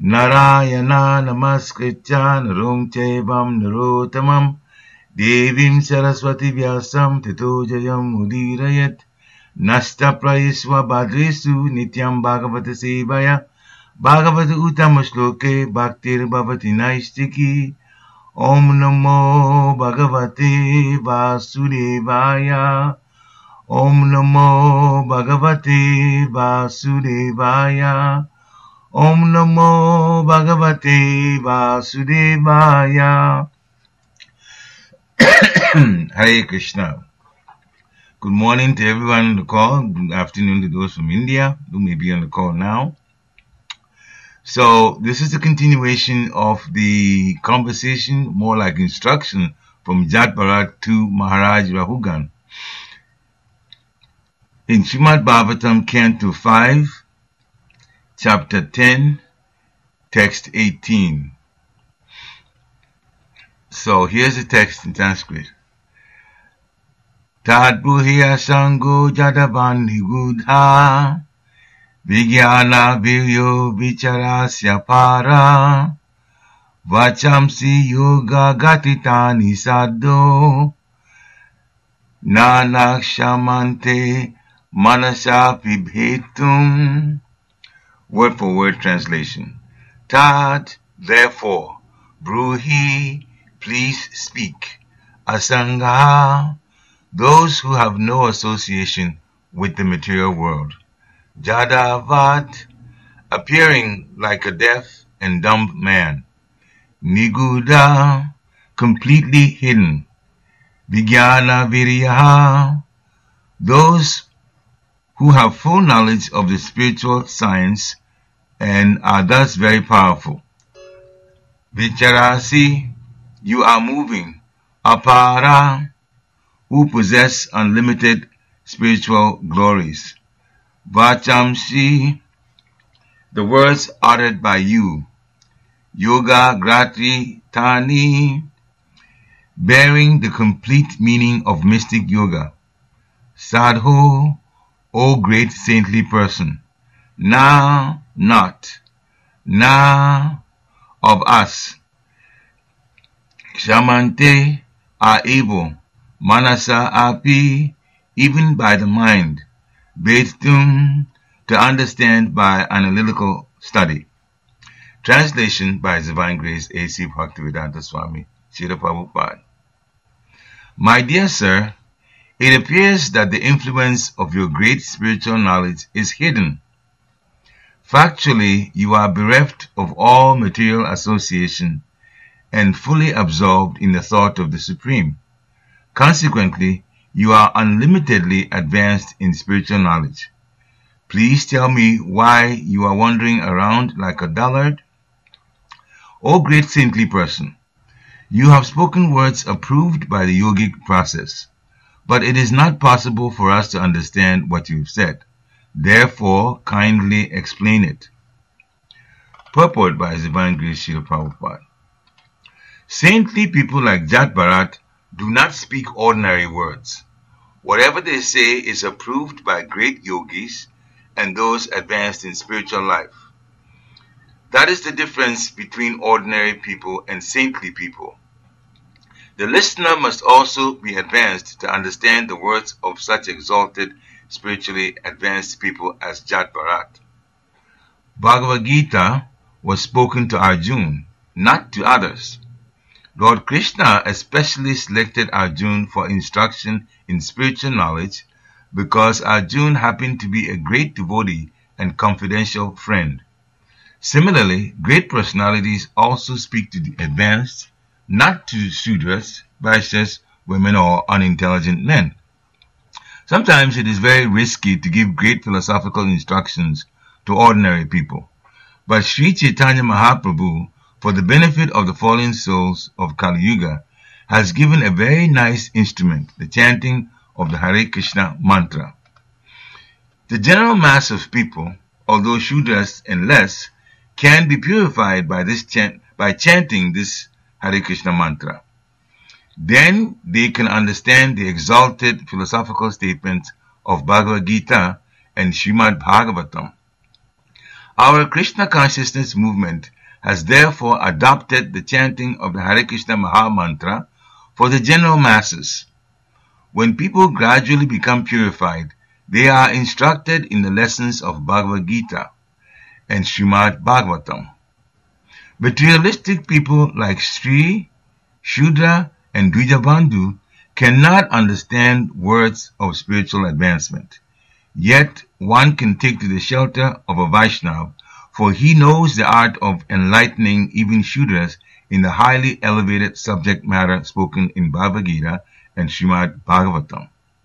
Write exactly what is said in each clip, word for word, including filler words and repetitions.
Narayana namaskritya narom chaivam narottamam devim saraswati vyasam tito jayam udirayat nasta prayasva bhadresu nityam bhagavata sevaya bhagavata uttama shloke bhaktir bhavati naistiki Om Namo Bhagavate Vasudevaya Om Namo Bhagavate Vasudevaya Om Namo Bhagavate Vasudevaya. Hare Krishna. Good morning to everyone on the call. Good afternoon to those from India who may be on the call now. So this is a continuation of the conversation, more like instruction from Jat Bharat to Maharaj Rahugan. In Srimad Bhagavatam, Canto five, Chapter ten, Text eighteen. So here's the text in Sanskrit. Tad Bruhya Sango Jadabandhi Gudha Vijnana Viryo Vicharasya Para Vachamsi Yoga Gatitani Saddo Nanakshamante Manasa Vibhetum. Word for word translation. Tad, therefore, Bruhi, please speak. Asanga, those who have no association with the material world. Jadavat, appearing like a deaf and dumb man. Niguda, completely hidden. Vijnana Viryaha, those who have full knowledge of the spiritual science and are thus very powerful. Vicharasi, you are moving. Apara, who possess unlimited spiritual glories. Vachamsi, the words uttered by you. Yoga Grati Tani, bearing the complete meaning of mystic yoga. Sadho, O great saintly person. Na, not. Na, of us. Kshamante, are able. Manasa api, even by the mind. Vedtum, to understand by analytical study. Translation by His Divine Grace A C Bhaktivedanta Swami, Srila Prabhupada. My dear sir, it appears that the influence of your great spiritual knowledge is hidden. Factually, you are bereft of all material association and fully absorbed in the thought of the Supreme. Consequently, you are unlimitedly advanced in spiritual knowledge. Please tell me why you are wandering around like a dullard. O great saintly person, you have spoken words approved by the yogic process, but it is not possible for us to understand what you have said. Therefore, kindly explain it. Purport by His Divine Grace Srila Prabhupada. Saintly people like Jat Bharat do not speak ordinary words. Whatever they say is approved by great yogis and those advanced in spiritual life. That is the difference between ordinary people and saintly people. The listener must also be advanced to understand the words of such exalted, spiritually advanced people as Jat Bharat. Bhagavad Gita was spoken to Arjuna, not to others. Lord Krishna especially selected Arjuna for instruction in spiritual knowledge because Arjuna happened to be a great devotee and confidential friend. Similarly, great personalities also speak to the advanced, not to Sudras, Vaishyas, women, or unintelligent men. Sometimes it is very risky to give great philosophical instructions to ordinary people. But Sri Chaitanya Mahaprabhu, for the benefit of the fallen souls of Kali Yuga, has given a very nice instrument, the chanting of the Hare Krishna mantra. The general mass of people, although Shudras and less, can be purified by this chant, by chanting this Hare Krishna mantra. Then they can understand the exalted philosophical statements of Bhagavad Gita and Srimad Bhagavatam. Our Krishna consciousness movement has therefore adopted the chanting of the Hare Krishna Maha Mantra for the general masses. When people gradually become purified, they are instructed in the lessons of Bhagavad Gita and Srimad Bhagavatam. Materialistic people like Sri, Shudra, and Dvijabandhu cannot understand words of spiritual advancement. Yet one can take to the shelter of a Vaishnava, for he knows the art of enlightening even Shudras in the highly elevated subject matter spoken in Bhagavad Gita and Srimad Bhagavatam.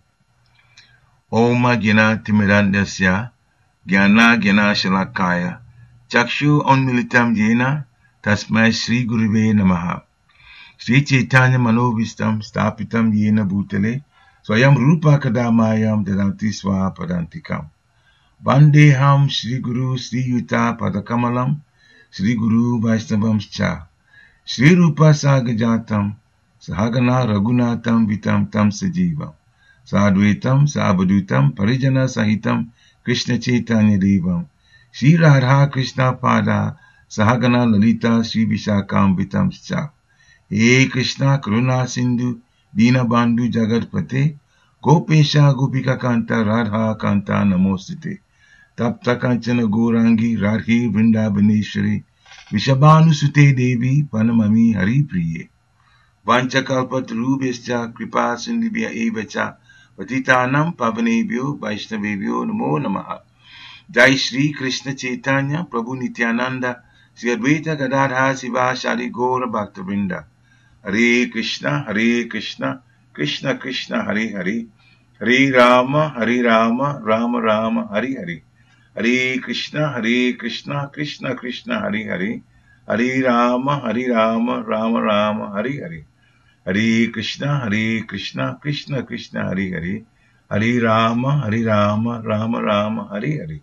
Om Gyana Timirandasya Gyana Gyana Shalakaya Chakshu Unmilitam Yena Tasmai Sri Guruve Namaha. Sri Chaitanya Manovistam Stapitam Yena Bhutale Swayam Rupa Kadamayam Dadanti Swa Padantikam. Vandeham Sri Guru Sri Yuta Padakamalam Sri Guru Vaishnavam Cha Sri Rupa Sagajatam Sahagana Raghunatam Vitam Tam Sajivam Sadvaitam Sabadutam Parijana Sahitam Krishna Chaitanya Devam Sri Radha Krishna Pada Sahagana Lalita Sri Vishakam Vitam Cha. He Krishna Karuna Sindhu Dina Bandhu Jagatpate Gopesha Gopika Kanta Radha Kanta Namostate Tapta Kanchana Gorangi Radhi Vrindavaneshwari Vishabhanu Sute Devi Panamami Hari Priye Vanchakalpatarubhescha Kripa Sindhibhya Evacha Patitanam Pavanebhyo Vaishnavebhyo Namo Namaha. Jai Shri Krishna Chaitanya Prabhu Nityananda Sri Advaita Gadadhar Siva Shari Gaura Bhaktavrinda. Hare Krishna, Hare Krishna, Krishna Krishna, Hare Hare, Hare Rama, Hare Rama, Rama Rama, Hare Hare, Hare Krishna, Hare Krishna, Krishna Krishna, Hare Hare, Hare Rama, Hare Rama, Rama Rama, Hare Hare, Hare Krishna, Hare Krishna, Krishna Krishna, Hare Hare, Hare Rama, Hare Rama, Rama Rama, Hare Hare.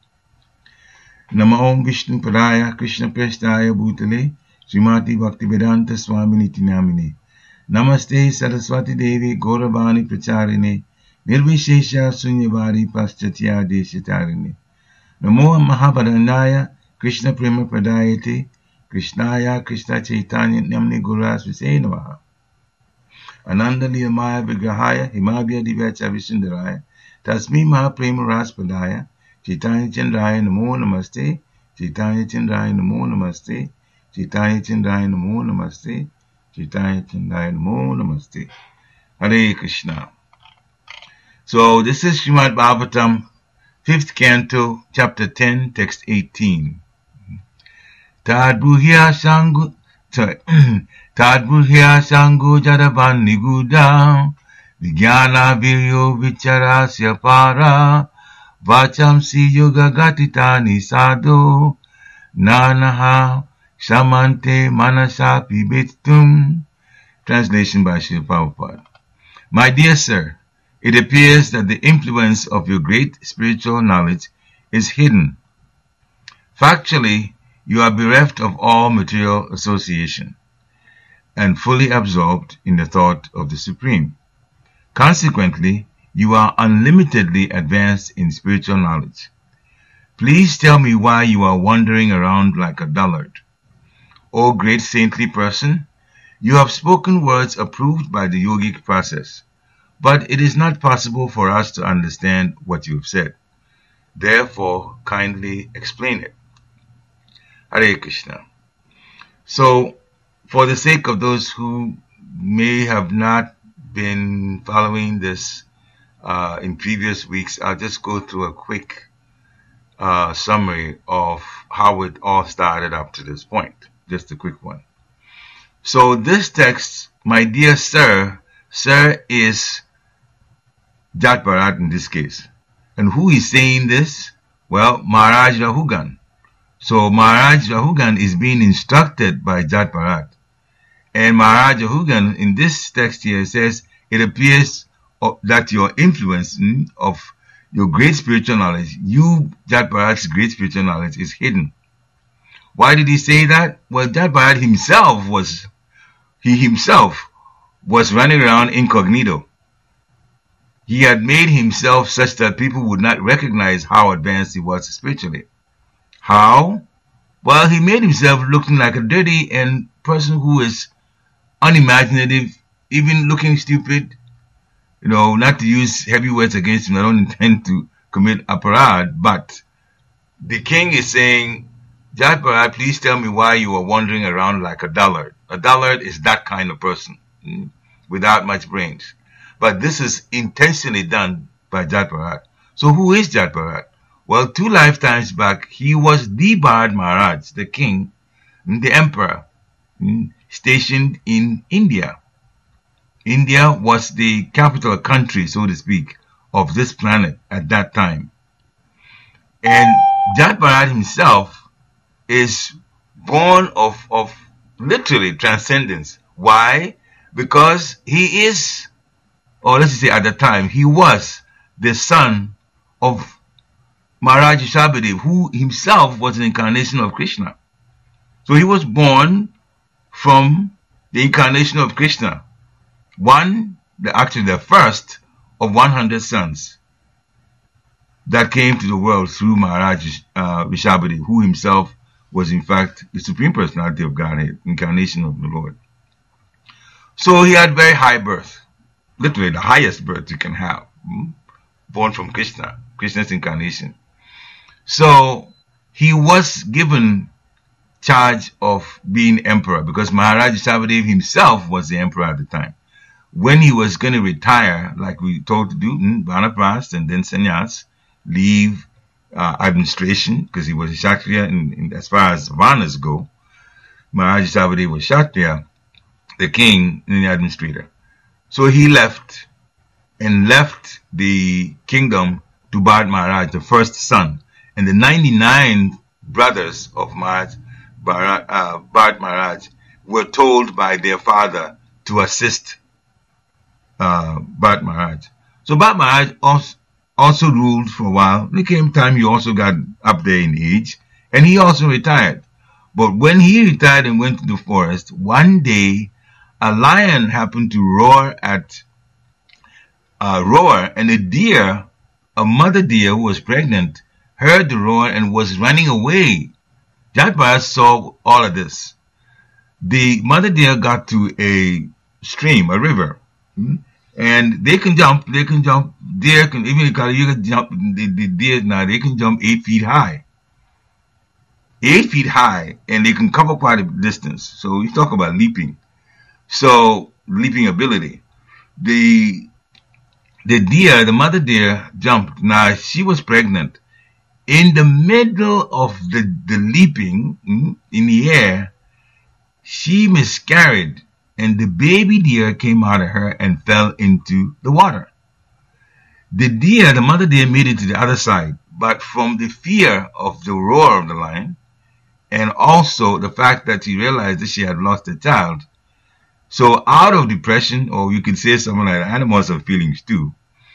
Namo Vishnu Padaya Krishna Prestaya Bhutale Srimati Bhaktivedanta Swamini Tinamine. Namaste Saraswati Devi Gauravani Pracharine Nirvishesha Sunyavari Paschatya Deshatarine. Namo Mahabharanaya Krishna Prema Pradayate Krishnaya Krishna Chaitanya Namni Guras Visenavaha. Ananda Liyamaya Vigrahaya Himabhya Divyacha Vishindaraya Tasmi Mahaprema Raspadaya Chaitanya Chandraya Namo Namaste Chaitanya Chandraya Namo Namaste Chaitanya Chandraya Namo Namaste Chaitanya Chandraya Namo Namaste. Hare Krishna. So this is Srimad Bhagavatam, fifth canto, chapter ten, text eighteen. Tad Buhya Sangu sorry Tad Buhya Sangu Jadavan Niguda Vijnana Viryo Vicharasya Para Vachamsi Yoga Gatitani Sadho Nanaha Samante Manasa Pibittum. Translation by Srila Prabhupada. My dear sir, it appears that the influence of your great spiritual knowledge is hidden. Factually, you are bereft of all material association and fully absorbed in the thought of the Supreme. Consequently, you are unlimitedly advanced in spiritual knowledge. Please tell me why you are wandering around like a dullard. O great saintly person, you have spoken words approved by the yogic process, but it is not possible for us to understand what you have said. Therefore, kindly explain it. Hare Krishna. So, for the sake of those who may have not been following this uh, in previous weeks, I'll just go through a quick uh, summary of how it all started up to this point. Just a quick one. So this text, my dear sir, sir is Jat Bharat in this case. And who is saying this? Well, Maharaj Rahugan. So Maharaj Rahugan is being instructed by Jat Bharat. And Maharaj Rahugan in this text here says, it appears that your influence of your great spiritual knowledge, you, Jat Bharat's great spiritual knowledge, is hidden. Why did he say that? Well, Jat Bharat himself was, he himself was running around incognito. He had made himself such that people would not recognize how advanced he was spiritually. How? Well, he made himself looking like a dirty and person who is unimaginative, even looking stupid. You know, not to use heavy words against him. I don't intend to commit aparad, but the king is saying, Jat Bharat, please tell me why you are wandering around like a dullard. A dullard is that kind of person, mm, without much brains. But this is intentionally done by Jat Bharat. So who is Jat Bharat? Well, two lifetimes back, he was the Bharat Maharaj, the king, the emperor, mm, stationed in India. India was the capital country, so to speak, of this planet at that time. And Jat Bharat himself is born of, of literally transcendence. Why? Because he is, or let's say at the time, he was the son of Maharaj Rishabhadev, who himself was an incarnation of Krishna. So he was born from the incarnation of Krishna. One, the, actually the first of one hundred sons that came to the world through Maharaj uh, Rishabhadev, who himself was in fact the Supreme Personality of Godhead, incarnation of the Lord. So he had very high birth, literally the highest birth you can have, hmm? born from Krishna, Krishna's incarnation. So he was given charge of being emperor because Maharaj Rishabhadev himself was the emperor at the time. When he was going to retire, like we told to do, Vanaprast and then sannyas, leave uh, administration, because he was a Kshatriya, and as far as Varnas go, Maharaj Rishabhadev was Kshatriya, the king and the administrator. So he left, and left the kingdom to Bharat Maharaj, the first son. And the ninety-nine brothers of Maharaj, Bharat, uh, Bharat Maharaj were told by their father to assist Uh, Bharat Maharaj. So Bharat Maharaj also, also ruled for a while. There came time he also got up there in age, and he also retired. But when he retired and went to the forest, one day a lion happened to roar at uh, roar, and a deer, a mother deer who was pregnant, heard the roar and was running away. Jat Bharat saw all of this. The mother deer got to a stream, a river. And they can jump, they can jump, deer can, even if you can jump, the, the deer now, they can jump eight feet high. Eight feet high, and they can cover quite a distance. So you talk about leaping. So, leaping ability. The, the deer, the mother deer jumped. Now, she was pregnant. In the middle of the, the leaping, in the air, she miscarried. And the baby deer came out of her and fell into the water. The deer, the mother deer, made it to the other side, but from the fear of the roar of the lion, and also the fact that she realized that she had lost a child, so out of depression, or you could say something like that, animals have feelings too,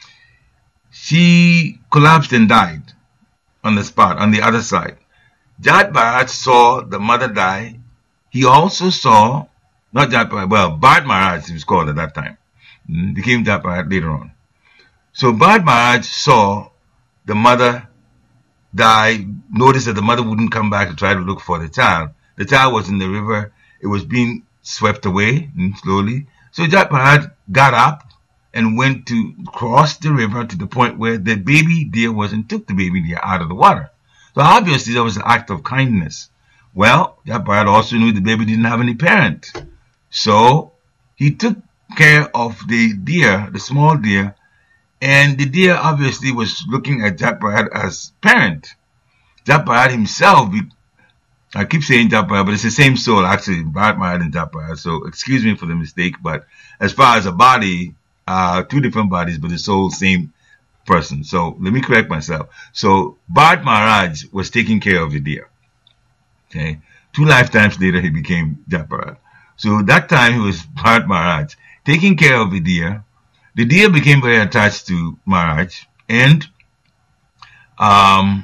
she collapsed and died on the spot, on the other side. Jat Bharat saw the mother die. He also saw Not Jat Bharat, well, Bharat Maharaj, he was called at that time. Mm, became Jat Bharat later on. So Bharat Maharaj saw the mother die, noticed that the mother wouldn't come back to try to look for the child. The child was in the river. It was being swept away mm, slowly. So Jat Bharat got up and went to cross the river to the point where the baby deer was and took the baby deer out of the water. So obviously that was an act of kindness. Well, Jat Bharat also knew the baby didn't have any parent. So he took care of the deer, the small deer, and the deer obviously was looking at Jat Bharat as parent. Jat Bharat himself, I keep saying Jat Bharat, but it's the same soul actually, Bharat Maharaj and Jat Bharat. So excuse me for the mistake, but as far as a body, uh, two different bodies, but the soul, same person. So let me correct myself. So Bharat Maharaj was taking care of the deer. Okay, two lifetimes later he became Jat Bharat. So that time he was Bharat Maharaj, taking care of the deer. The deer became very attached to Maharaj. And um,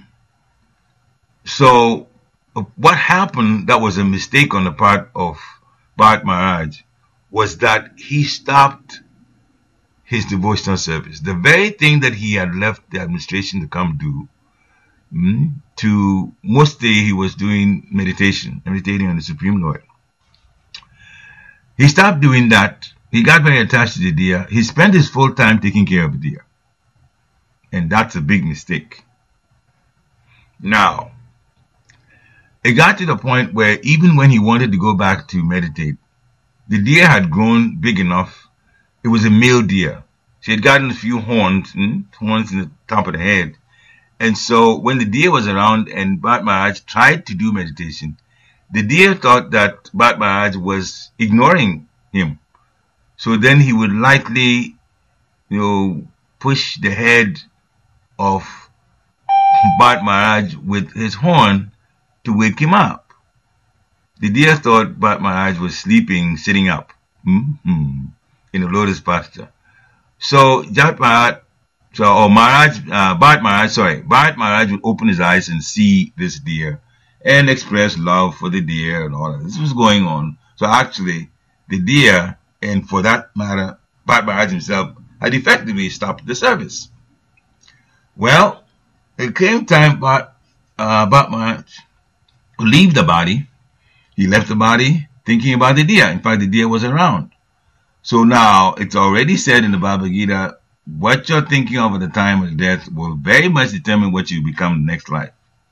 so what happened that was a mistake on the part of Bharat Maharaj was that he stopped his devotional service. The very thing that he had left the administration to come do, mm, to mostly he was doing meditation, meditating on the Supreme Lord. He stopped doing that. He got very attached to the deer. He spent his full time taking care of the deer. And that's a big mistake. Now, it got to the point where even when he wanted to go back to meditate, the deer had grown big enough. It was a male deer. She had gotten a few horns, hmm, horns in the top of the head. And so when the deer was around and Bharat Maharaj tried to do meditation, the deer thought that Bharat Maharaj was ignoring him. So then he would likely, you know, push the head of Bharat Maharaj with his horn to wake him up. The deer thought Bharat Maharaj was sleeping, sitting up, mm-hmm, in a lotus posture. So Jat Maharaj, so, or Maharaj, uh, Bharat Maharaj, sorry, Bharat Maharaj would open his eyes and see this deer and express love for the deer and all of this. This was going on. So actually, the deer, and for that matter, Bharat Maharaj himself, had effectively stopped the service. Well, it came time for uh, Bharat Maharaj to leave the body. He left the body thinking about the deer. In fact, the deer was around. So now, it's already said in the Bhagavad Gita, what you're thinking of at the time of death will very much determine what you become in the next life.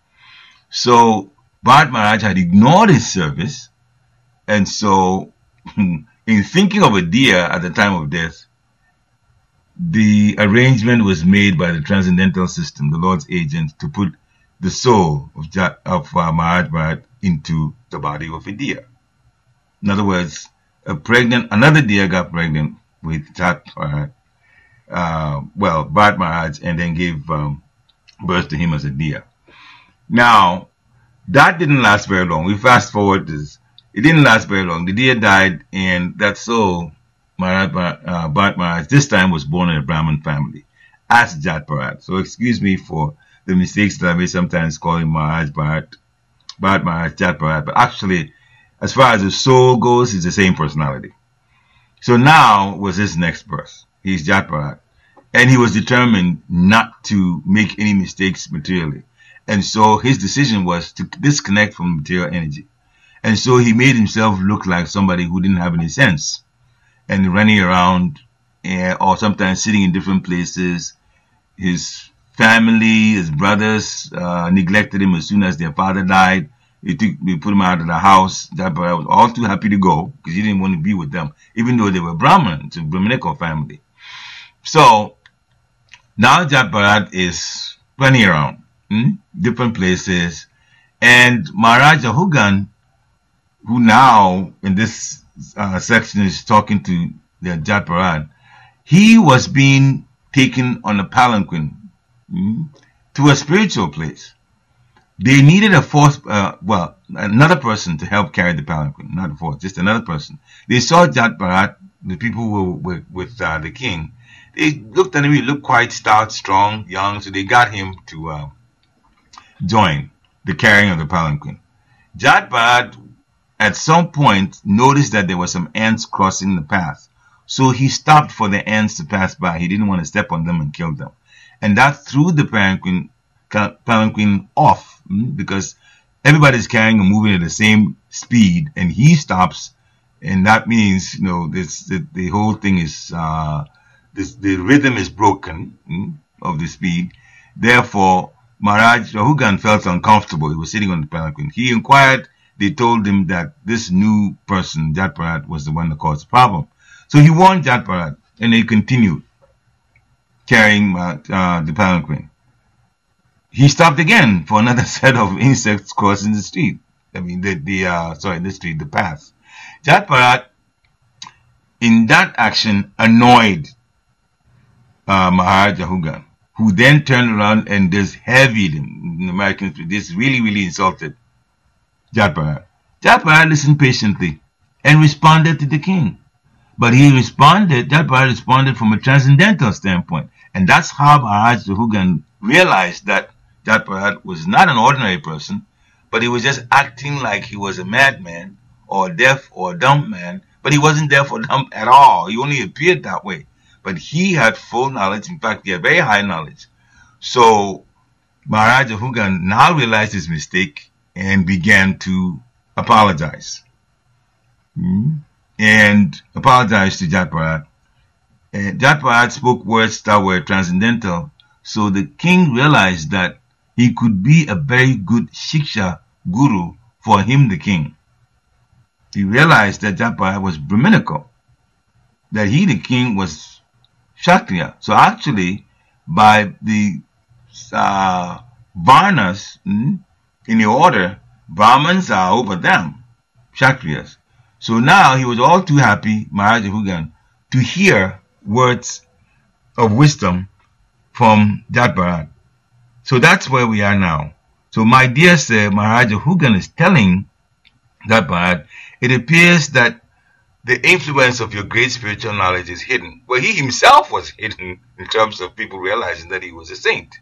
So, Bharat Maharaj had ignored his service, and so, in thinking of a deer at the time of death, the arrangement was made by the transcendental system, the Lord's agent, to put the soul of, Jat, of uh, Maharaj Bharat into the body of a deer. In other words, a pregnant, another deer got pregnant with Jat Bharat, uh, well, Bharat Maharaj, and then gave um, birth to him as a deer. Now, that didn't last very long. We fast forward this. It didn't last very long. The deer died, and that soul, Maharaj, uh, Bharat Maharaj, this time was born in a Brahmin family as Jat Bharat. So excuse me for the mistakes that I may sometimes call him Maharaj Bharat, Bharat Maharaj, Jat Bharat. But actually, as far as the soul goes, it's the same personality. So now was his next birth. He's Jat Bharat. And he was determined not to make any mistakes materially. And so his decision was to disconnect from material energy. And so he made himself look like somebody who didn't have any sense, and running around, uh, or sometimes sitting in different places. His family, his brothers, uh, neglected him as soon as their father died. They, took, they put him out of the house. Jat Bharat was all too happy to go because he didn't want to be with them, even though they were Brahmin, it's a Brahminical family. So now Jat Bharat is running around, hmm, different places, and Maharaj Jahugan, who now in this uh, section is talking to the Jat Bharat, he was being taken on a palanquin, hmm, to a spiritual place. They needed a fourth, uh, well, another person to help carry the palanquin, not a fourth, just another person. They saw Jat Bharat, the people who were with, with uh, the king. They looked at him, he looked quite stout, strong, young, so they got him to uh, join the carrying of the palanquin. Jat Bharat at some point noticed that there were some ants crossing the path. So he stopped for the ants to pass by. He didn't want to step on them and kill them. And that threw the palanquin, palanquin off, because everybody's carrying and moving at the same speed, and he stops, and that means, you know, this the, the whole thing is, uh, this, the rhythm is broken, mm, of the speed. Therefore, Maharaj Jahugan felt uncomfortable. He was sitting on the palanquin. He inquired. They told him that this new person, Jat Bharat, was the one that caused the problem. So he warned Jat Bharat, and they continued carrying uh, uh, the palanquin. He stopped again for another set of insects crossing the street. I mean, the, the uh, sorry, the street, the path. Jat Bharat, in that action, annoyed uh, Maharaj Jahugan, who then turned around and just heavied him. In American speak, this really, really insulted Jat Bharat. Jat Bharat listened patiently and responded to the king. But he responded, Jat Bharat responded from a transcendental standpoint. And that's how Maharaj Jahugan realized that Jat Bharat was not an ordinary person, but he was just acting like he was a madman or a deaf or a dumb man. But he wasn't deaf or dumb at all. He only appeared that way. But he had full knowledge. In fact, he had very high knowledge. So Maharaja Hugan now realized his mistake and began to apologize. Hmm? And apologized to Jat Bharat. And Jat Bharat spoke words that were transcendental, so the king realized that he could be a very good Shiksha guru for him, the king. He realized that Jat Bharat was Brahminical, that he, the king, was Kshatriya. So actually, by the uh, Varnas, mm, in the order, Brahmins are over them, Kshatriyas. So now he was all too happy, Maharaja Hugan, to hear words of wisdom from Jat Bharat. So that's where we are now. So my dear sir, Maharaja Hugan is telling Jat Bharat, it appears that the influence of your great spiritual knowledge is hidden. Well, he himself was hidden in terms of people realizing that he was a saint.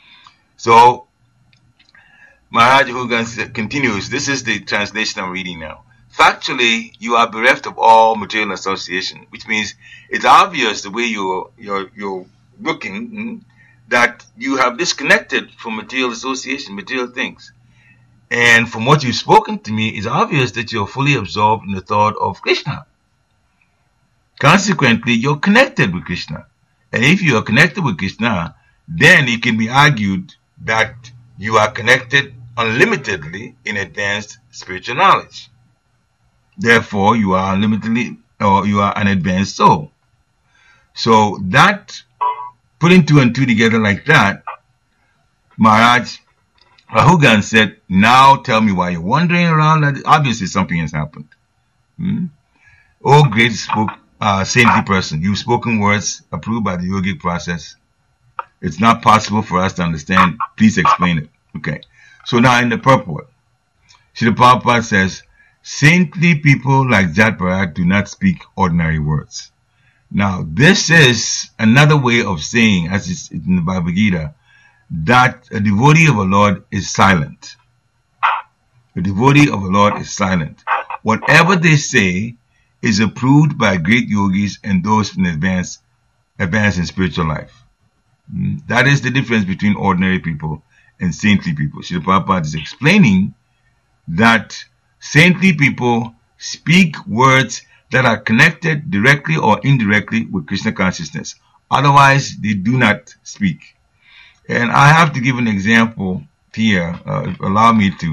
So Maharaja Hugan continues, this is the translation I'm reading now. Factually, you are bereft of all material association, which means it's obvious the way you're, you're, you're looking, mm, that you have disconnected from material association, material things. And from what you've spoken to me, it's obvious that you're fully absorbed in the thought of Krishna. Consequently, you're connected with Krishna. And if you are connected with Krishna, then it can be argued that you are connected unlimitedly in advanced spiritual knowledge. Therefore, you are unlimitedly, or you are an advanced soul. So that, putting two and two together like that, Maharaj Hugan said, now tell me why you're wandering around. Obviously something has happened. Hmm? Oh, great spoke, uh, saintly person, you've spoken words approved by the yogic process. It's not possible for us to understand. Please explain it. Okay. So now in the purport, Srila Prabhupada says, saintly people like Jat Bharat do not speak ordinary words. Now, this is another way of saying, as it's in the Bhagavad Gita, that a devotee of a Lord is silent. A devotee of a Lord is silent. Whatever they say is approved by great yogis and those in advance, advance in spiritual life. That is the difference between ordinary people and saintly people. Srila Prabhupada is explaining that saintly people speak words that are connected directly or indirectly with Krishna consciousness. Otherwise, they do not speak. And I have to give an example here, uh, allow me to,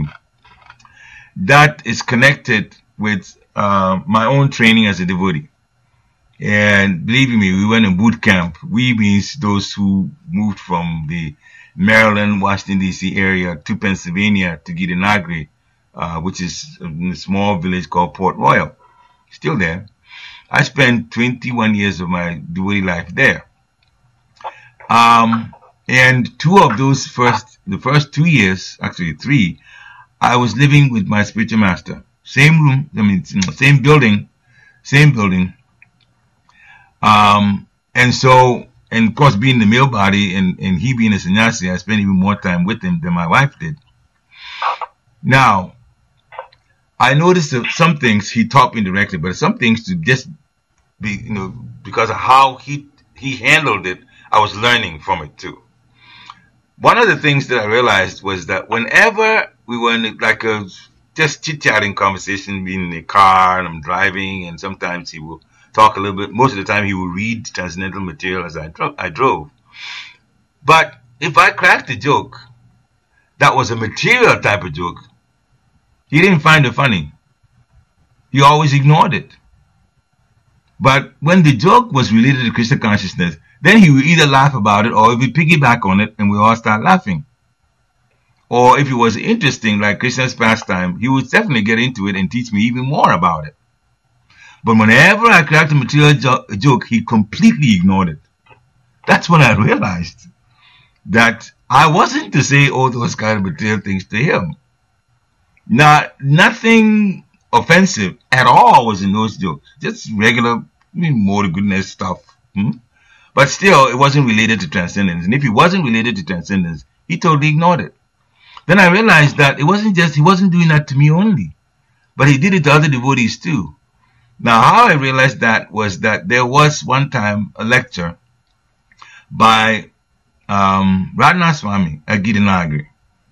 that is connected with uh, my own training as a devotee. And believe me, we went in boot camp. We means those who moved from the Maryland, Washington, D C area to Pennsylvania to Gitanagri, uh, which is in a small village called Port Royal. Still there. I spent twenty-one years of my devotee life there. Um, and two of those first, the first two years, actually three, I was living with my spiritual master. Same room, I mean, same building, same building. Um, and so, and of course, being the male body and, and he being a sannyasi, I spent even more time with him than my wife did. Now, I noticed that some things he taught me directly, but some things to just be, you know, because of how he, he handled it, I was learning from it too. One of the things that I realized was that whenever we were in like a just chit-chatting conversation, being in the car and I'm driving, and sometimes he will talk a little bit. Most of the time he will read transcendental material as I, dro I drove. But if I cracked a joke that was a material type of joke, he didn't find it funny. He always ignored it. But when the joke was related to Krishna consciousness, then he would either laugh about it or he would piggyback on it and we all start laughing. Or if it was interesting, like Krishna's pastime, he would definitely get into it and teach me even more about it. But whenever I cracked a material jo joke, he completely ignored it. That's when I realized that I wasn't to say all those kind of material things to him. Not, nothing offensive at all was in those jokes. Just regular, I mean, more to goodness stuff. Hmm? But still, it wasn't related to transcendence. And if it wasn't related to transcendence, he totally ignored it. Then I realized that it wasn't just, he wasn't doing that to me only, but he did it to other devotees too. Now, how I realized that was that there was one time a lecture by um, Radhanath Swami at Gitanagari.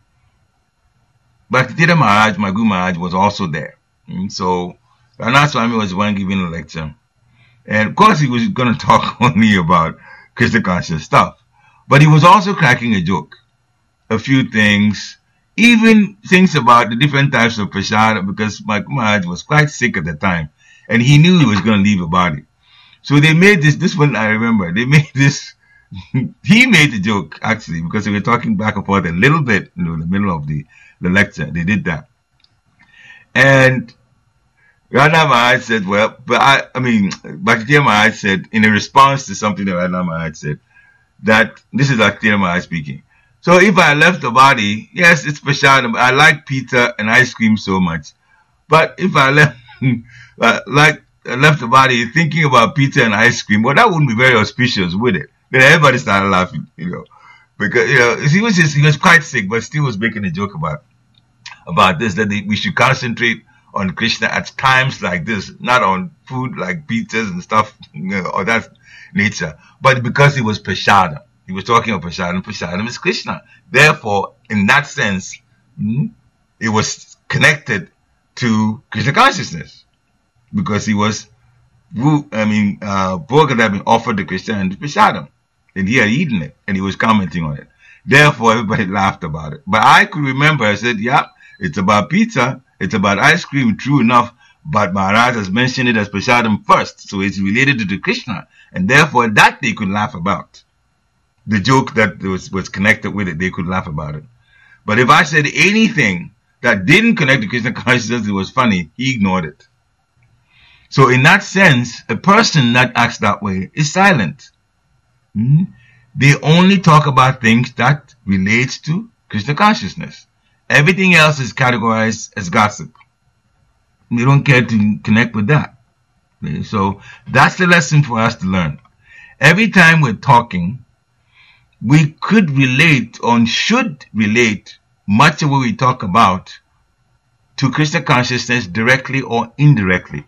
But Tira Maharaj, my Guru Maharaj, was also there. Mm, so Radhanath Swami was the one giving a lecture. And of course he was going to talk only about Krishna conscious stuff. But he was also cracking a joke. A few things, even things about the different types of prasad, because my Guru Maharaj was quite sick at the time. And he knew he was going to leave the body. So they made this, this one I remember, they made this, he made the joke actually, because they were talking back and forth a little bit, you know, in the middle of the, the lecture. They did that. And Radha Maharaj said, well, but I, I mean, Bhakti Maharaj said, in a response to something that Radha Maharaj said, that, this is Bhakti Maharaj speaking. So if I left the body, yes, it's prashadam. I like pizza and ice cream so much. But if I left, like, I left the body thinking about pizza and ice cream, well, that wouldn't be very auspicious, would it? Then everybody started laughing, you know, because, you know, he was just, he was quite sick, but still was making a joke about, about this, that they, we should concentrate on Krishna at times like this, not on food like pizzas and stuff, you know, or that nature, but because it was prashadam. He was talking of prashadam. Prashadam is Krishna. Therefore, in that sense, it was connected to Krishna consciousness, because he was, I mean, uh, Bhoga that had been offered to Krishna and prashadam, and he had eaten it, and he was commenting on it. Therefore, everybody laughed about it. But I could remember, I said, yeah, it's about pizza, it's about ice cream, true enough, but Maharaj has mentioned it as prashadam first, so it's related to the Krishna, and therefore that they could laugh about. The joke that was, was connected with it, they could laugh about it. But if I said anything that didn't connect to Krishna consciousness, it was funny, he ignored it. So in that sense, a person that acts that way is silent. Hmm? They only talk about things that relates to Krishna consciousness. Everything else is categorized as gossip. They don't care to connect with that. Okay? So that's the lesson for us to learn. Every time we're talking, we could relate or should relate much of what we talk about to Krishna consciousness directly or indirectly.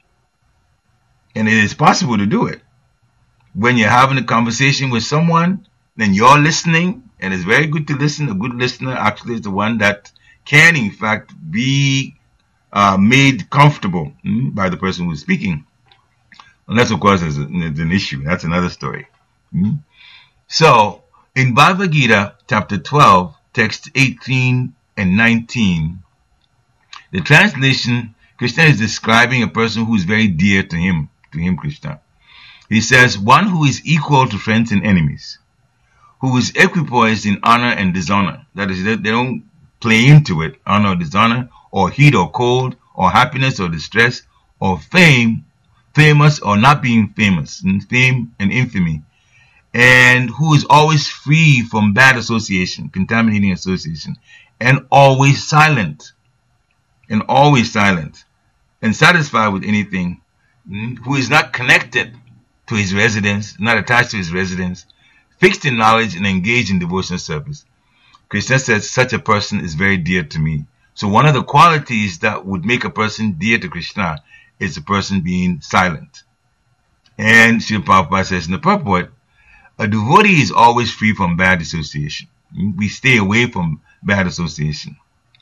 And it is possible to do it. When you're having a conversation with someone, then you're listening, and it's very good to listen. A good listener actually is the one that can, in fact, be uh, made comfortable hmm, by the person who's speaking. Unless, of course, there's, a, there's an issue. That's another story. Hmm? So, in Bhagavad Gita, chapter twelve, text eighteen and nineteen, the translation, Krishna is describing a person who is very dear to him, to him, Krishna. He says, one who is equal to friends and enemies, who is equipoised in honor and dishonor. That is, they don't play into it, honor or dishonor, or heat or cold, or happiness or distress, or fame, famous or not being famous, fame and infamy. And who is always free from bad association, contaminating association, and always silent, and always silent, and satisfied with anything, who is not connected to his residence, not attached to his residence, fixed in knowledge and engaged in devotional service. Krishna says, such a person is very dear to me. So one of the qualities that would make a person dear to Krishna is a person being silent. And Srila Prabhupada says in the purport, a devotee is always free from bad association. We stay away from bad association.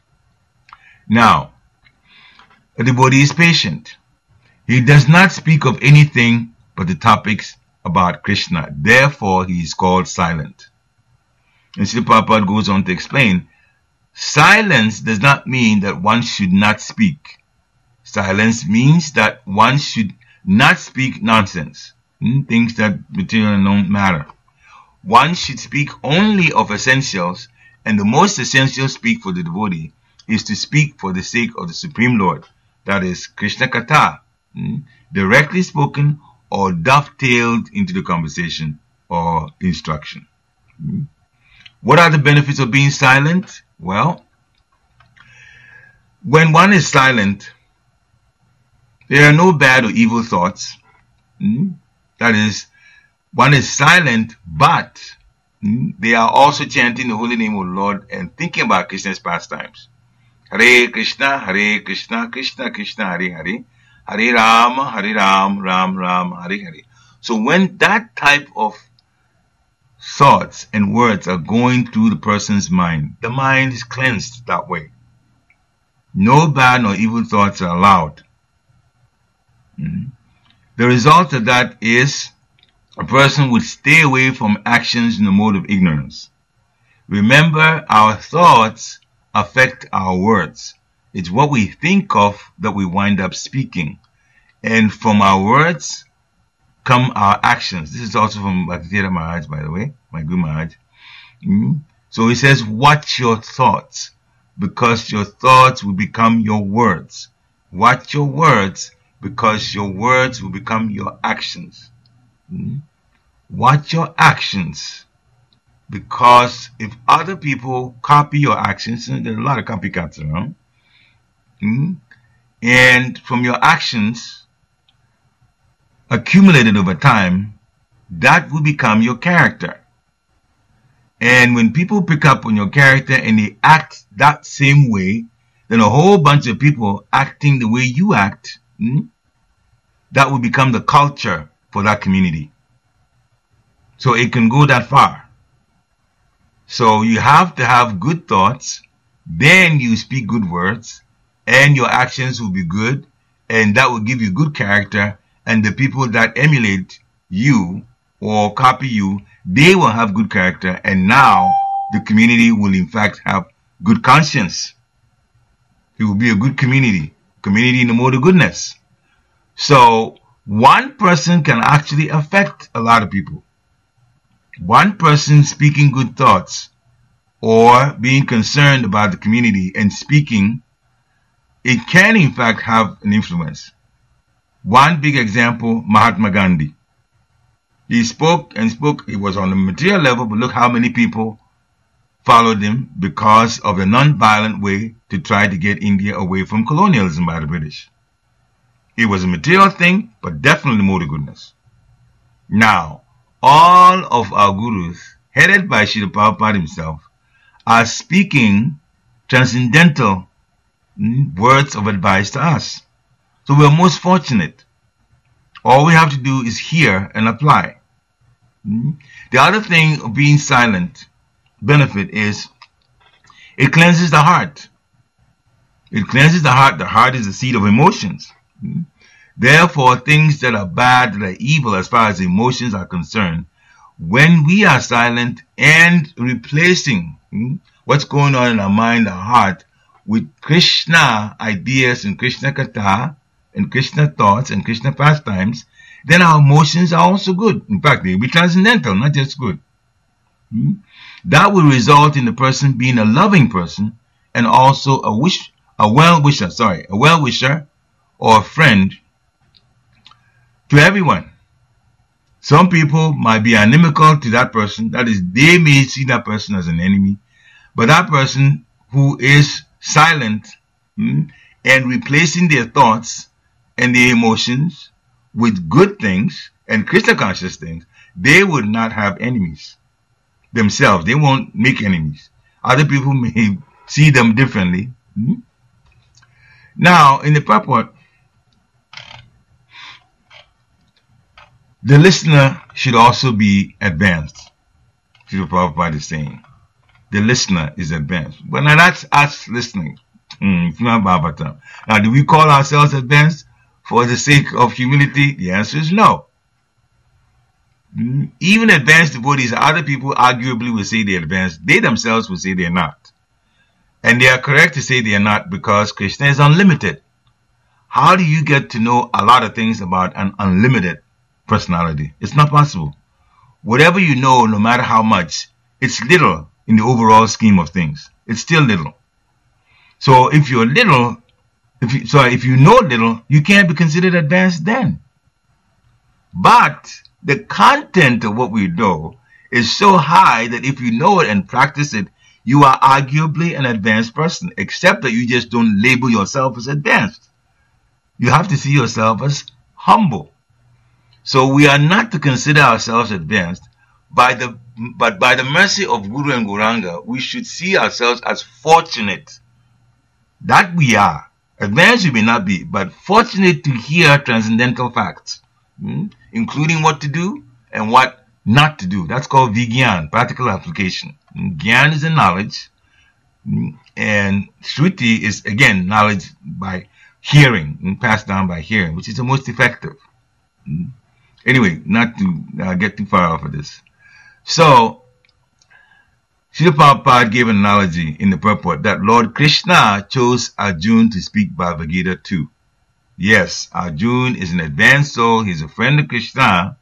Now, a devotee is patient. He does not speak of anything but the topics about Krishna. Therefore, he is called silent. And Srila Prabhupada goes on to explain, silence does not mean that one should not speak. Silence means that one should not speak nonsense. Things that materially don't matter. One should speak only of essentials, and the most essential speak for the devotee is to speak for the sake of the Supreme Lord. That is Krishna Katha, directly spoken or dovetailed into the conversation or instruction. What are the benefits of being silent? Well, when one is silent, there are no bad or evil thoughts. That is, one is silent, but they are also chanting the holy name of the Lord and thinking about Krishna's pastimes. Hare Krishna, Hare Krishna, Krishna Krishna, Hare Hare, Hare Rama, Hare Ram, Ram Ram, Hare Hare. So when that type of thoughts and words are going through the person's mind. The mind is cleansed that way. No bad nor evil thoughts are allowed. Mm-hmm. The result of that is a person would stay away from actions in the mode of ignorance. Remember, our thoughts affect our words. It's what we think of that we wind up speaking. And from our words come our actions. This is also from Bhaktisiddhanta Maharaj, by the way, my Guru Maharaj. Mm-hmm. So he says, watch your thoughts, because your thoughts will become your words. Watch your words, because your words will become your actions. Mm-hmm. Watch your actions, because if other people copy your actions, and there are a lot of copycats around, mm-hmm, and from your actions accumulated over time, that will become your character. And when people pick up on your character and they act that same way, then a whole bunch of people acting the way you act, mm, that will become the culture for that community. So it can go that far. So you have to have good thoughts, then you speak good words, and your actions will be good, and that will give you good character, and the people that emulate you or copy you, they will have good character, and now the community will in fact have good conscience. It will be a good community, community in the mode of goodness. So one person can actually affect a lot of people. One person speaking good thoughts or being concerned about the community and speaking, it can in fact have an influence. One big example, Mahatma Gandhi. He spoke and spoke, it was on the material level, but look how many people followed him because of a non-violent way to try to get India away from colonialism by the British. It was a material thing, but definitely more to goodness. Now, all of our gurus, headed by Srila Prabhupada himself, are speaking transcendental words of advice to us. So we are most fortunate. All we have to do is hear and apply. The other thing of being silent, benefit is, it cleanses the heart. It cleanses the heart. The heart is the seat of emotions. Therefore, things that are bad, that are evil as far as emotions are concerned, when we are silent and replacing hmm, what's going on in our mind, our heart, with Krishna ideas and Krishna Katha and Krishna thoughts and Krishna pastimes, then our emotions are also good. In fact, they will be transcendental, not just good. Hmm? That will result in the person being a loving person and also a wish, a well-wisher, sorry, a well-wisher or a friend to everyone. Some people might be inimical to that person. That is, they may see that person as an enemy. But that person who is silent hmm, and replacing their thoughts and their emotions with good things and Krishna conscious things, they would not have enemies themselves. They won't make enemies. Other people may see them differently. Hmm? Now, in the purport, the listener should also be advanced. Srila Prabhupada is saying. The listener is advanced. But now that's us listening. Mm, it's not Bhagavatam. Now, do we call ourselves advanced for the sake of humility? The answer is no. Mm, even advanced devotees, other people arguably will say they're advanced. They themselves will say they're not. And they are correct to say they are not because Krishna is unlimited. How do you get to know a lot of things about an unlimited personality? It's not possible. Whatever you know, no matter how much, it's little in the overall scheme of things. It's still little. So if you're little, if you, sorry, if you know little, you can't be considered advanced then. But the content of what we know is so high that if you know it and practice it, you are arguably an advanced person, except that you just don't label yourself as advanced. You have to see yourself as humble. So we are not to consider ourselves advanced, by the, but by the mercy of Guru and Gauranga, we should see ourselves as fortunate. That we are. Advanced we may not be, but fortunate to hear transcendental facts, hmm? including what to do and what not to do. That's called Vigyan, practical application. Gyan is a knowledge, and Shruti is, again, knowledge by hearing, passed down by hearing, which is the most effective. Anyway, not to uh, get too far off of this. So, Srila Prabhupada gave an analogy in the purport that Lord Krishna chose Arjuna to speak Bhagavad Gita to. Yes, Arjuna is an advanced soul. He's a friend of Krishna.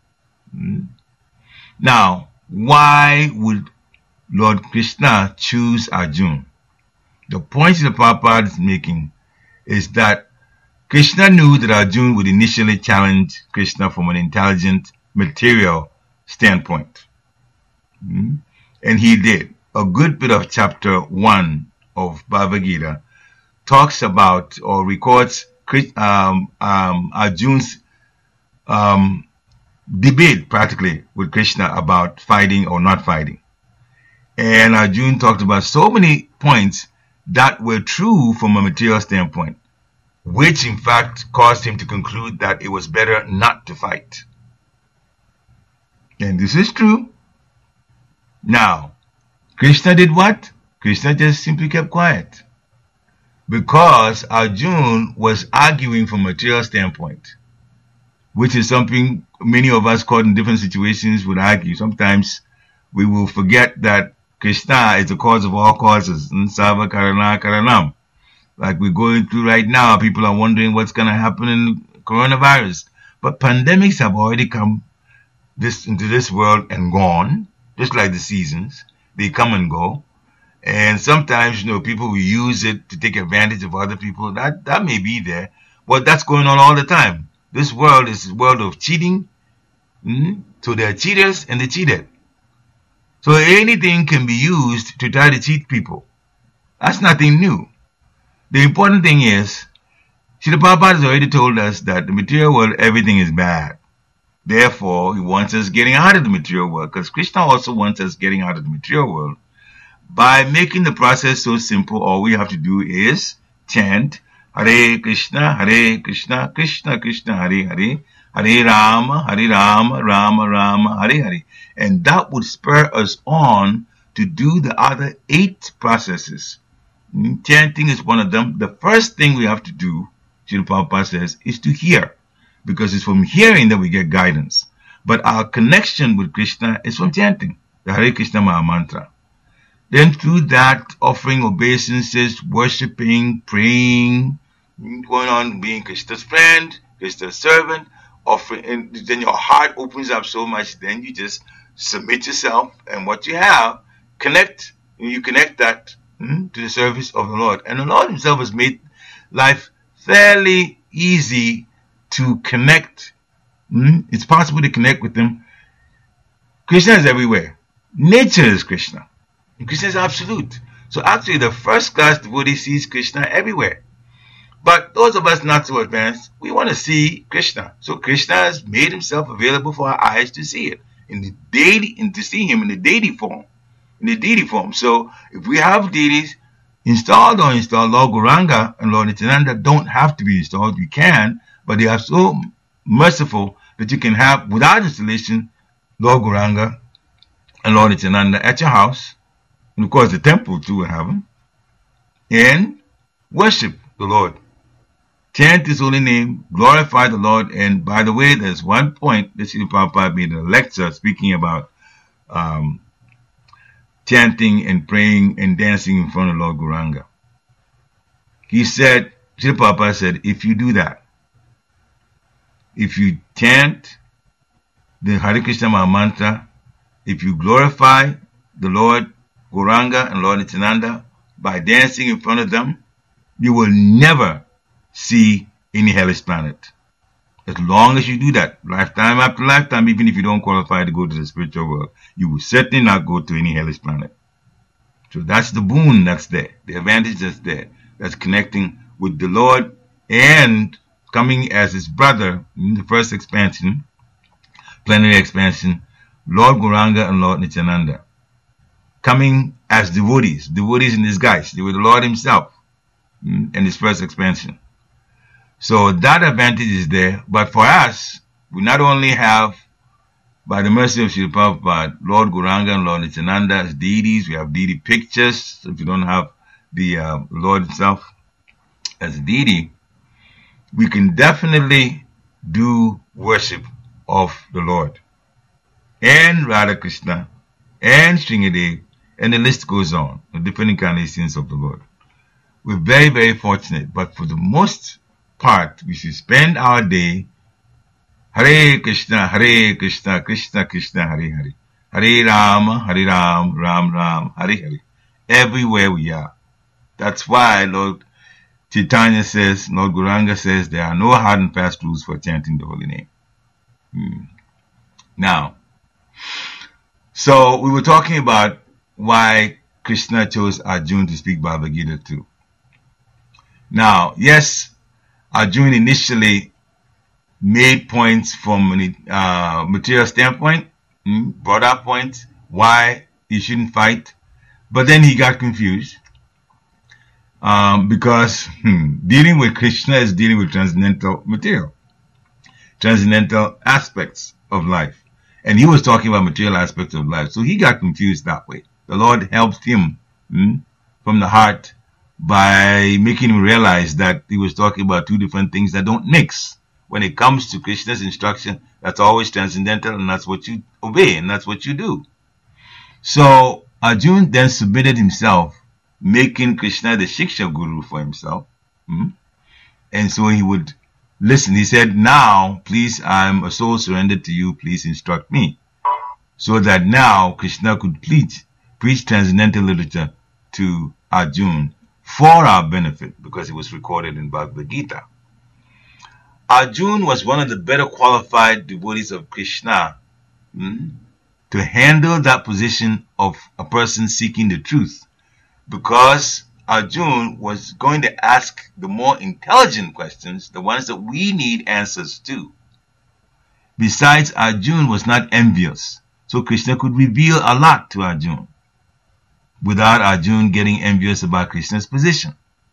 Now, why would Lord Krishna choose Arjuna? The point that Prabhupada is making is that Krishna knew that Arjuna would initially challenge Krishna from an intelligent, material standpoint. Mm-hmm. And he did. A good bit of chapter one of Bhagavad Gita talks about or records um, um, Arjuna's um, debate practically with Krishna about fighting or not fighting. And Arjuna talked about so many points that were true from a material standpoint, which in fact caused him to conclude that it was better not to fight. And this is true. Now, Krishna did what? Krishna just simply kept quiet. Because Arjuna was arguing from a material standpoint, which is something many of us caught in different situations would argue. Sometimes we will forget that Krishna is the cause of all causes. Sarva Karana Karanam. Like we're going through right now, people are wondering what's going to happen in coronavirus. But pandemics have already come this into this world and gone, just like the seasons. They come and go. And sometimes, you know, people will use it to take advantage of other people. That that may be there. But that's going on all the time. This world is a world of cheating. Mm-hmm. So there are cheaters and the cheated. So anything can be used to try to cheat people. That's nothing new. The important thing is, Srila Prabhupada has already told us that the material world, everything is bad. Therefore, he wants us getting out of the material world, because Krishna also wants us getting out of the material world. By making the process so simple, all we have to do is chant Hare Krishna, Hare Krishna, Krishna Krishna, Hare Hare, Hare Rama, Hare Rama, Rama Rama, Hare Hare. And that would spur us on to do the other eight processes. Chanting is one of them. The first thing we have to do, Srila Prabhupada says, is to hear. Because it's from hearing that we get guidance. But our connection with Krishna is from chanting, the Hare Krishna Maha Mantra. Then through that, offering obeisances, worshipping, praying, going on being Krishna's friend, Krishna's servant, offering, and then your heart opens up so much, then you just submit yourself and what you have, connect, and you connect that hmm, to the service of the Lord. And the Lord himself has made life fairly easy to connect. Hmm? It's possible to connect with him. Krishna is everywhere. Nature is Krishna. And Krishna is absolute. So actually the first class devotee sees Krishna everywhere. But those of us not so advanced, we want to see Krishna. So Krishna has made himself available for our eyes to see it. In the deity, and to see him in the deity form. In the deity form. So if we have deities installed or installed, Lord Gauranga and Lord Nityananda don't have to be installed. You can, but they are so merciful that you can have, without installation, Lord Gauranga and Lord Nityananda at your house. And of course the temple too will have them. And worship the Lord. Chant his holy name, glorify the Lord. And by the way, there's one point that Srila Prabhupada made in a lecture speaking about um, chanting and praying and dancing in front of Lord Gauranga. He said, Srila Prabhupada said, if you do that, if you chant the Hare Krishna Maha Mantra, if you glorify the Lord Gauranga and Lord Nityananda by dancing in front of them, you will never see any hellish planet. As long as you do that, lifetime after lifetime, even if you don't qualify to go to the spiritual world, you will certainly not go to any hellish planet. So that's the boon that's there, the advantage that's there, that's connecting with the Lord and coming as his brother in the first expansion, plenary expansion, Lord Gauranga and Lord Nityananda. Coming as devotees, devotees in disguise. They were the Lord himself in his first expansion. So that advantage is there. But for us, we not only have by the mercy of Srila Prabhupada, Lord Gauranga and Lord Nityananda as deities. We have deity pictures. So if you don't have the uh, Lord himself as a deity, we can definitely do worship of the Lord and Radha Krishna and Sringadev, and the list goes on, the different incarnations of the Lord. We're very, very fortunate, but for the most part, we should spend our day Hare Krishna, Hare Krishna, Krishna Krishna, Hare Hare, Hare Rama, Hare Ram, Ram Ram, Hare Hare, everywhere we are. That's why Lord Chaitanya says, Lord Gauranga says, there are no hard and fast rules for chanting the holy name. Hmm. Now, so we were talking about why Krishna chose Arjuna to speak Bhagavad Gita to. Now, yes, Arjuna initially made points from a uh, material standpoint, hmm, brought up points why he shouldn't fight, but then he got confused um, because hmm, dealing with Krishna is dealing with transcendental material, transcendental aspects of life. And he was talking about material aspects of life. So he got confused that way. The Lord helped him hmm, from the heart by making him realize that he was talking about two different things that don't mix. When it comes to Krishna's instruction, that's always transcendental, and that's what you obey, and that's what you do. So Arjuna then submitted himself, making Krishna the Shiksha Guru for himself. Hmm? And so he would listen. He said, now, please, I'm a soul surrendered to you. Please instruct me. So that now Krishna could preach, preach transcendental literature to Arjuna for our benefit, because it was recorded in Bhagavad Gita. Arjuna was one of the better qualified devotees of Krishna hmm, to handle that position of a person seeking the truth, because Arjuna was going to ask the more intelligent questions, the ones that we need answers to. Besides, Arjuna was not envious, so Krishna could reveal a lot to Arjuna without Arjuna getting envious about Krishna's position.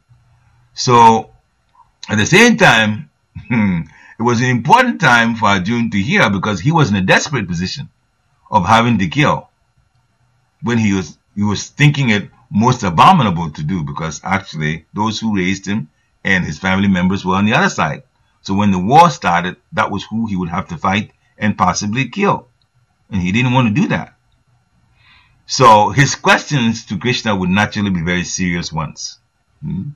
So, at the same time, it was an important time for Arjuna to hear, because he was in a desperate position of having to kill when he was he was thinking it most abominable to do, because actually those who raised him and his family members were on the other side. So when the war started, that was who he would have to fight and possibly kill. And he didn't want to do that. So his questions to Krishna would naturally be very serious ones. Hmm?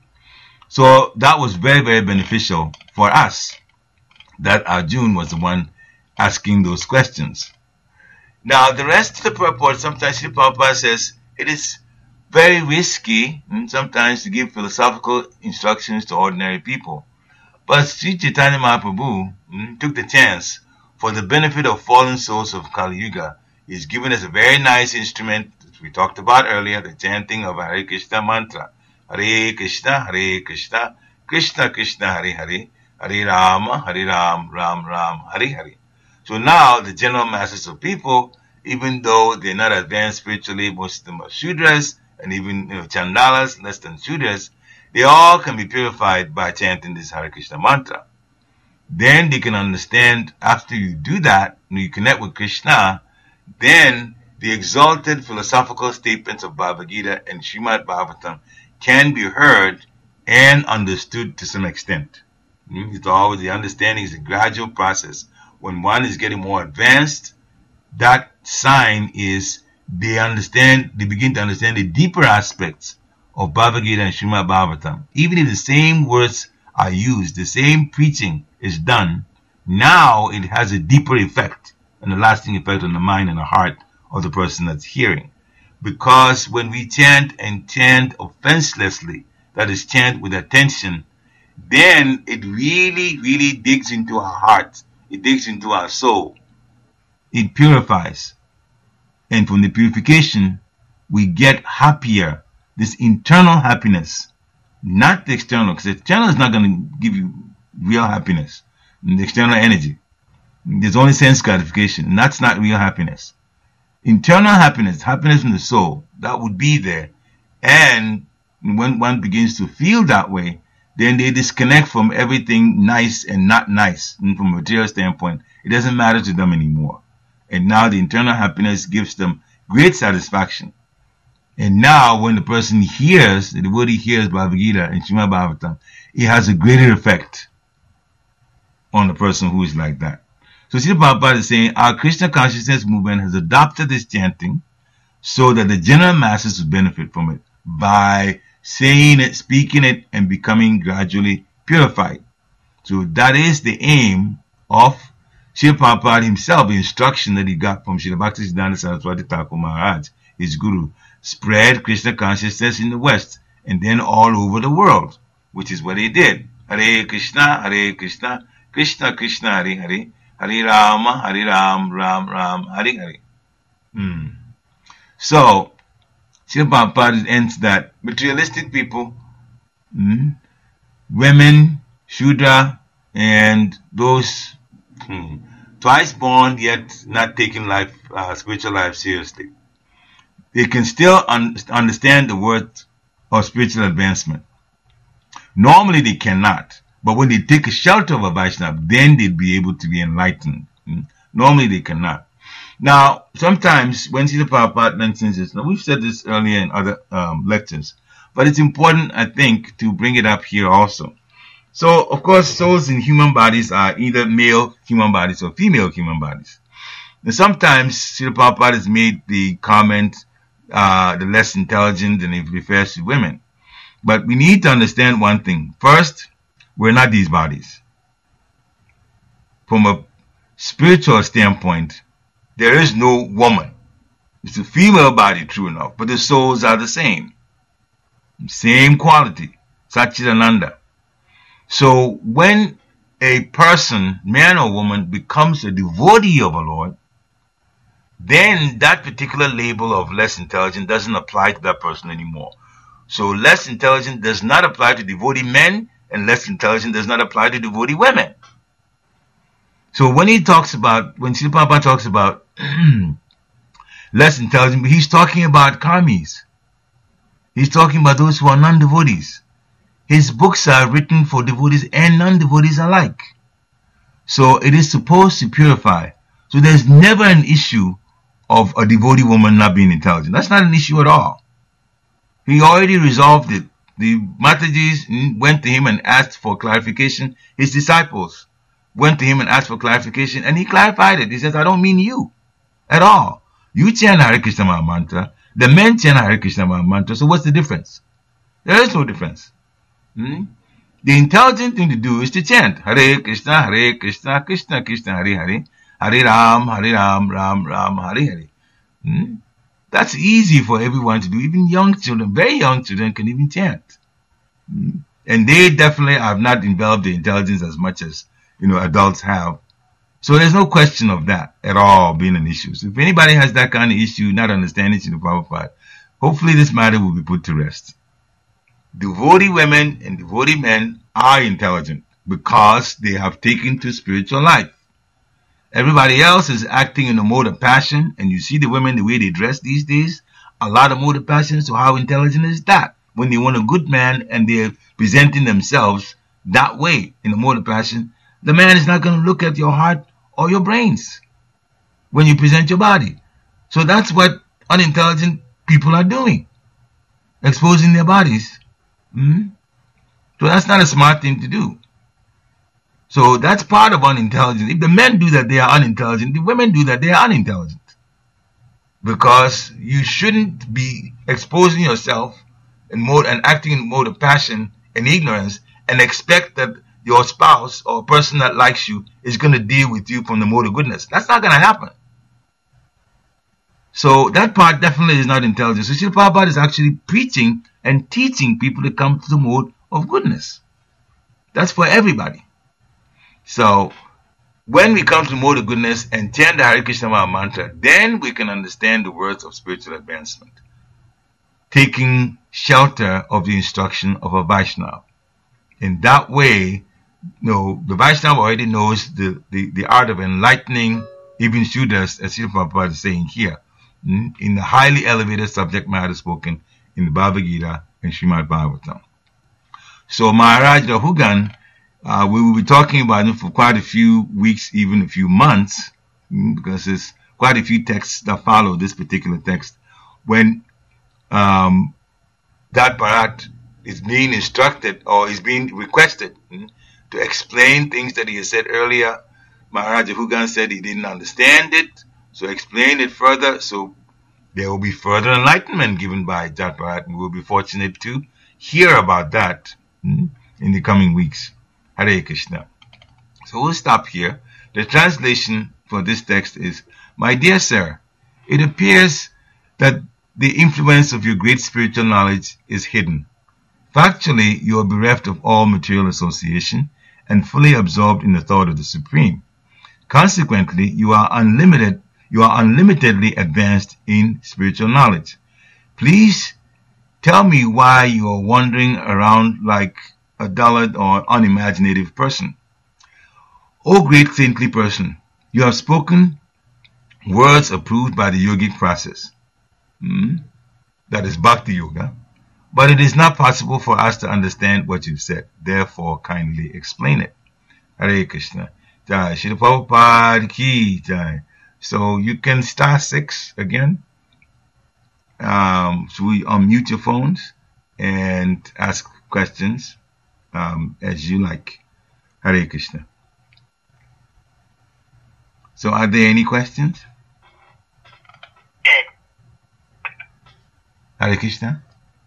So that was very, very beneficial for us, that Arjuna was the one asking those questions. Now, the rest of the purport, sometimes Srila Prabhupada says it is very risky mm, sometimes to give philosophical instructions to ordinary people. But Sri Chaitanya Mahaprabhu mm, took the chance for the benefit of fallen souls of Kali Yuga. He's given us a very nice instrument that we talked about earlier, the chanting of Hare Krishna mantra. Hare Krishna, Hare Krishna, Krishna Krishna, Hare Hare, Hare Rama, Hare Ram, Ram Ram, Hare Hare. So now the general masses of people, even though they're not advanced spiritually, most of them are Shudras, and even you know, Chandalas, less than Shudras, they all can be purified by chanting this Hare Krishna mantra. Then they can understand, after you do that, when you connect with Krishna, then the exalted philosophical statements of Bhagavad Gita and Srimad Bhagavatam can be heard and understood to some extent. It's always, the understanding is a gradual process. When one is getting more advanced, that sign is they understand, they begin to understand the deeper aspects of Bhagavad Gita and Srimad Bhagavatam. Even if the same words are used, the same preaching is done, now it has a deeper effect and a lasting effect on the mind and the heart of the person that's hearing. Because when we chant and chant offenselessly, that is, chant with attention, then it really, really digs into our heart. It digs into our soul. It purifies. And from the purification, we get happier. This internal happiness, not the external, because the external is not going to give you real happiness. The external energy. There's only sense gratification, and that's not real happiness. Internal happiness, happiness in the soul, that would be there. And when one begins to feel that way, then they disconnect from everything nice and not nice. And from a material standpoint, it doesn't matter to them anymore. and now the internal happiness gives them great satisfaction. And now when the person hears, the devotee hears Bhagavad Gita and Srimad Bhagavatam, it has a greater effect on the person who is like that. So Srila Prabhupada is saying, our Krishna consciousness movement has adopted this chanting so that the general masses will benefit from it by saying it, speaking it, and becoming gradually purified. So that is the aim of Srila Prabhupada himself, the instruction that he got from Srila Bhaktisiddhanta Saraswati Thakur Maharaj, his guru. Spread Krishna consciousness in the West and then all over the world, which is what he did. Hare Krishna, Hare Krishna, Krishna Krishna, Hare Hare, Hare Rama, Hare Ram, Ram Ram, Hare Hare. Hmm. So, Srila Prabhupada ends that materialistic people, hmm, women, Shudra, and those hmm, twice born yet not taking life, uh, spiritual life seriously, they can still un understand the worth of spiritual advancement. Normally they cannot, but when they take a shelter of a Vaishnava, then they'll be able to be enlightened. Hmm? Normally they cannot. Now, sometimes when Srila Prabhupada mentions this, now we've said this earlier in other um, lectures, but it's important, I think, to bring it up here also. So, of course, souls in human bodies are either male human bodies or female human bodies. And sometimes Srila Prabhupada has made the comment, Uh, the less intelligent, and it refers to women. But we need to understand one thing. First, we're not these bodies. From a spiritual standpoint, there is no woman. It's a female body, true enough, but the souls are the same. Same quality. Satchidananda. So when a person, man or woman, becomes a devotee of a Lord, then that particular label of less intelligent doesn't apply to that person anymore. So less intelligent does not apply to devotee men, and less intelligent does not apply to devotee women. So when he talks about, when Srila Prabhupada talks about less intelligent, he's talking about karmis. He's talking about those who are non-devotees. His books are written for devotees and non-devotees alike. So it is supposed to purify. So there's never an issue of a devotee woman not being intelligent. That's not an issue at all. He already resolved it. The Matajis went to him and asked for clarification. His disciples went to him and asked for clarification, and he clarified it. He says, I don't mean you at all. You chant Hare Krishna Maha Mantra. The men chant Hare Krishna Maha Mantra. So what's the difference? There is no difference. Hmm? The intelligent thing to do is to chant Hare Krishna, Hare Krishna, Krishna Krishna, Hare Hare, Hare Ram, Hare Ram, Ram Ram, Hare Hare. Hmm? That's easy for everyone to do. Even young children, very young children can even chant. Hmm? And they definitely have not developed the intelligence as much as, you know, adults have. So there's no question of that at all being an issue. So if anybody has that kind of issue, not understanding Srila Prabhupada, hopefully this matter will be put to rest. Devotee women and devotee men are intelligent because they have taken to spiritual life. Everybody else is acting in a mode of passion, and you see the women, the way they dress these days, a lot of mode of passion. So how intelligent is that? When they want a good man and they're presenting themselves that way in a mode of passion, the man is not going to look at your heart or your brains when you present your body. So that's what unintelligent people are doing, exposing their bodies. Mm-hmm. So that's not a smart thing to do. So that's part of unintelligence. If the men do that, they are unintelligent. If women do that, they are unintelligent. Because you shouldn't be exposing yourself in mode and acting in mode of passion and ignorance and expect that your spouse or a person that likes you is going to deal with you from the mode of goodness. That's not going to happen. So that part definitely is not intelligence. So Srila Prabhupada is actually preaching and teaching people to come to the mode of goodness. That's for everybody. So when we come to the mode of goodness and chant the Hare Krishna Maha Mantra, then we can understand the words of spiritual advancement, taking shelter of the instruction of a Vaishnava. In that way, you know, the Vaishnava already knows the, the, the art of enlightening even Shudras, as Srila Prabhupada is saying here, in the highly elevated subject matter spoken in the Bhagavad Gita and Srimad Bhagavatam. So Maharaj Rahugan, uh, we will be talking about him for quite a few weeks, even a few months, because it's quite a few texts that follow this particular text. When um, Dat Bharat is being instructed or is being requested hmm, to explain things that he has said earlier, Maharaja Hugan said he didn't understand it, so explain it further. So there will be further enlightenment given by Dat Bharat, and we'll be fortunate to hear about that hmm, in the coming weeks. Hare Krishna. So we'll stop here. The translation for this text is, "My dear sir, it appears that the influence of your great spiritual knowledge is hidden. Factually, you are bereft of all material association and fully absorbed in the thought of the Supreme. Consequently, you are unlimited, you are unlimitedly advanced in spiritual knowledge. Please tell me why you are wandering around like a dullard or unimaginative person. O great saintly person, you have spoken words approved by the yogic process. Hmm? That is Bhakti Yoga. But it is not possible for us to understand what you've said. Therefore, kindly explain it." Hare Krishna. Jai Shri Prabhupada Ki Jai. So you can star six again. Um, so we unmute your phones and ask questions um, as you like. Hare Krishna. So are there any questions? Hare Krishna.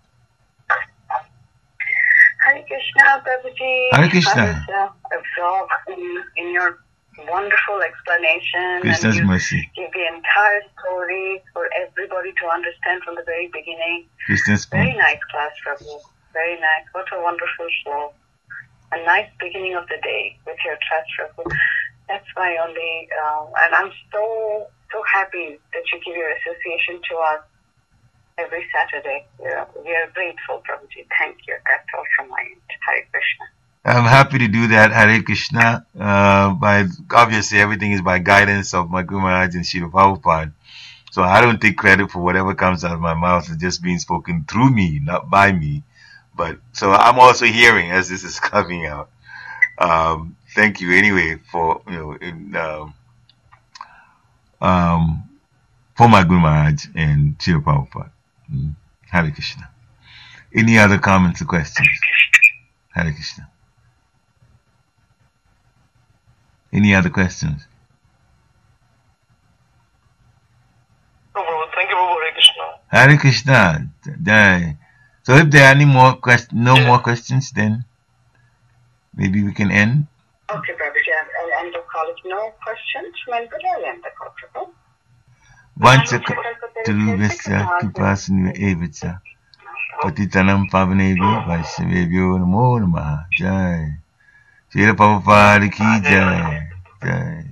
Hare Krishna, Prabhuji. Hare Krishna. I was uh, absorbed in, in your wonderful explanation. Krishna's and you mercy. give the entire story for everybody to understand from the very beginning. Krishna's Very mercy. nice class, Prabhu. Very nice. What a wonderful show. A nice beginning of the day with your class, Prabhu. That's my only, uh, and I'm so, so happy that you give your association to us every Saturday. Yeah, we are grateful, Prabhuji. Thank you. That's all from my end. Hare Krishna. I'm happy to do that, Hare Krishna. Uh, by obviously, everything is by guidance of my Guru Maharaj and Srila Prabhupada. So I don't take credit for whatever comes out of my mouth. It's just being spoken through me, not by me. But so I'm also hearing as this is coming out. Um, thank you anyway for you know in, um, um, for my Guru Maharaj and Srila Prabhupada. Mm. Hare Krishna. Any other comments or questions? Hare Krishna. Any other questions? Oh, thank you, Hare Krishna. Hare Krishna. Jai. So if there are any more questions, no more questions, then maybe we can end. Okay, Prabhuji. I'll end the call. If no questions, then I'll end the call, Prabhu. Vancha Truvesya Kipasini Evicha Patitanam Pavanebhyo Vaishnavebhyo Namo Namaha. Jai. Srila Prabhupada Ki Jai. Jai.